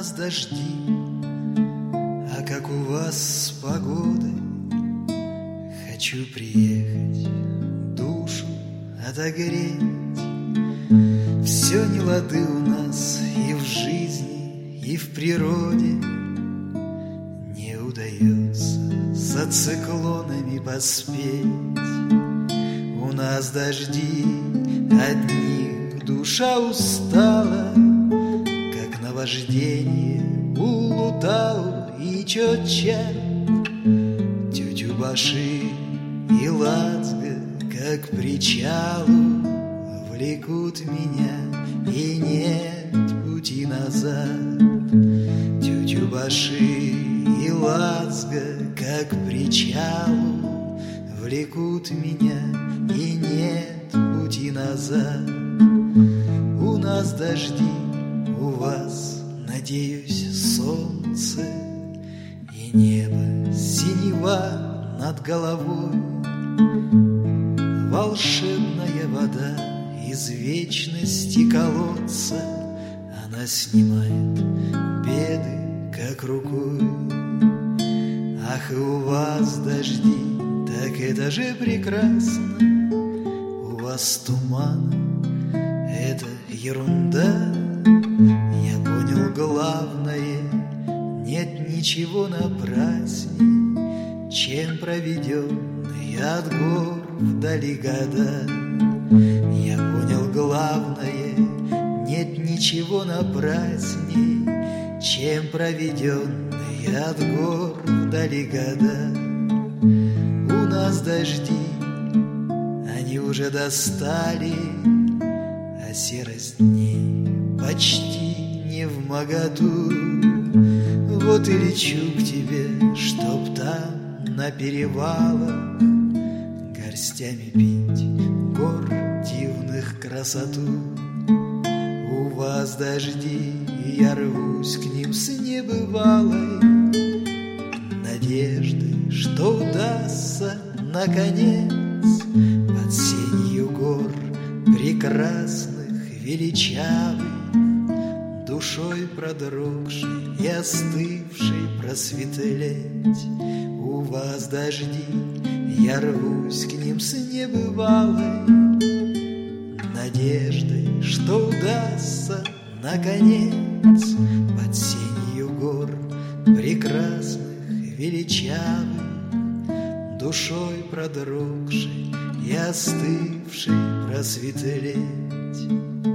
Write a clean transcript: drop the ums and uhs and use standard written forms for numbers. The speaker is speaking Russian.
нас дожди, а как у вас с погодой? Хочу приехать, душу отогреть. Все не лады у нас и в жизни, и в природе. Не удается за циклонами поспеть. У нас дожди, от них душа устала, как наваждение улутал и чотча. Тютюбаши и Лацга, как к причалу, влекут меня, и нет пути назад. Тютюбаши и Лацга, как к причалу, влекут меня, и нет пути назад. У нас дожди, у вас, надеюсь, солнце и небо синева над головой. Волшебная вода из вечности колодца, она снимает беды как рукой. Ах, и у вас дожди, так это же прекрасно. У вас туман, это ерунда. Я понял главное, нет ничего напрасней, чем проведенные от гор вдали года. Я понял главное, нет ничего напрасней, чем проведенные от гор вдали года. У нас дожди, они уже достали, а серость дней почти не вмоготу. Вот и лечу к тебе, чтоб там на перевалах горстями пить гор дивных красоту. У вас дожди, и я рвусь к ним с небывалой надеждой, что удастся наконец под сенью гор прекрасных величавый, душой продрогшей и остывшей просветлеть. У вас дожди, я рвусь к ним с небывалой надеждой, что удастся наконец под сенью гор прекрасных величавых, душой продрогшей и остывшей просветлеть.